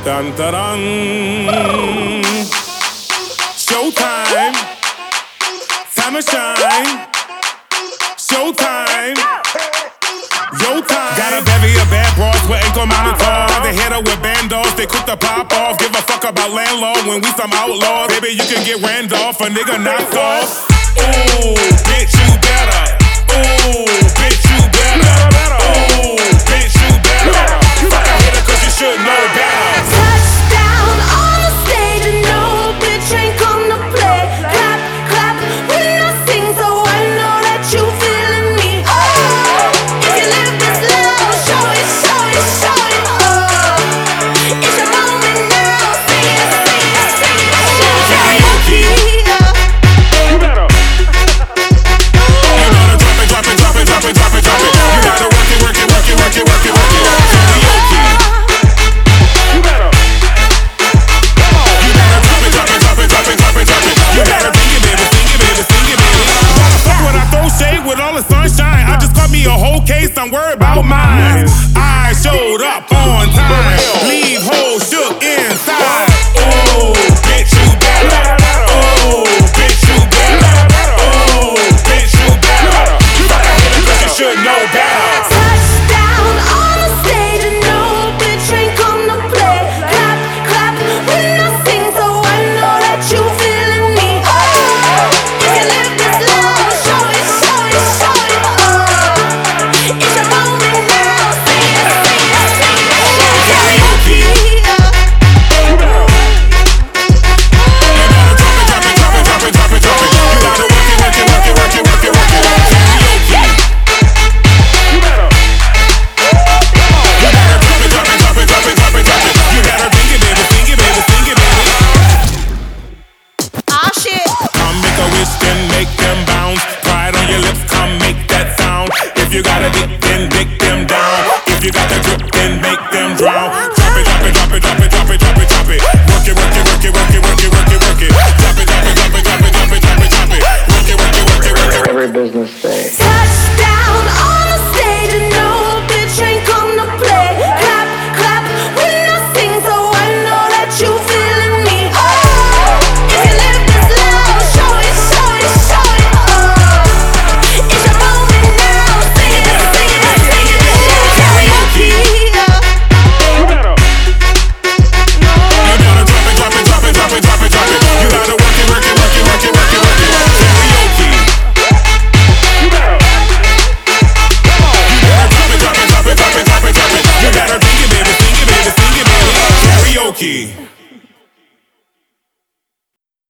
Dun dun dun. Showtime. Time to shine. Showtime. Yo time. Got a bevy of bad bras with ankle mounted tall. They hit her with bandos, they quick to pop off. Give a fuck about landlord when we some outlaws. Baby, you can get Randolph, a nigga knocked off. Ooh, bitch, you better. Ooh, bitch, you better. Ooh, bitch, you better. Fuck a hitter cause you should know better. Touchdown on the stage and no bitch ain't gonna play. Clap, clap when I sing, so I know that you feeling me. Oh, if you live this love, show it, show it, show it. Oh, it's your moment now. Sing it, sing it, sing it. Karaoke. You better. You gotta drop it, drop it, drop it, drop it, drop it, drop it. You gotta work it, work it, work it, work it, work it, work it. Karaoke. You better. Come on. You gotta drop it, drop it, drop it, drop it, drop it, drop it. You gotta sing it, baby, sing it, baby, sing it, baby. Why the fuck would I throw shade with all the sunshine? I just got me a whole case, I'm worried about mine. I showed up on time. Leave whole shook inside. Ooh, bitch, you better. Ooh, bitch, you better. Ooh, bitch, you better. Fuck a hitter cause you should know better. Touchdown on the stage and no bitch ain't gonna play. Clap, clap when I sing, so I know that you feeling me. Oh, if you live this love, show it, show it, show it. Oh, it's your moment now. Sing it, sing it, sing it. Karaoke. You better drop it, drop it, drop it, drop it, drop it, drop it. You gotta work it, work it, work it, work it, work it, work it. Karaoke. You better. You gotta drop it, drop it, drop it, drop it, drop it, drop it. You gotta sing it, baby, sing it, baby, sing it, baby. Oh shit. Come make a wish, then make them bounce. Pride on your lips, come make that sound. If you got a dick, then dick them down. If you got the drip, then make them drown. Drop it, drop it, drop it, drop it, drop it, drop it, drop it. Work it, work it, work it, work it, work it, work it, work it. Drop it, drop it, drop it, drop it, drop it, drop it, drop it. Work it, work it, work it, work it. Every business day. Touchdown on the stage and no bitch ain't gonna play. Clap, clap when I sing, so I know that you feeling me. Oh, if you live this love, show it, show it, show it. Oh, it's your moment now. Sing it, sing it, sing it. Karaoke. You better. You gotta drop it, drop it, drop it, drop it, drop it, drop it. You gotta work it, work it, work it, work it, work it, work it. Karaoke. You better. Come on. You gotta drop it, drop it, drop it, drop it, drop it, drop it. You gotta sing it, baby, sing it, baby, sing it, baby. Karaoke.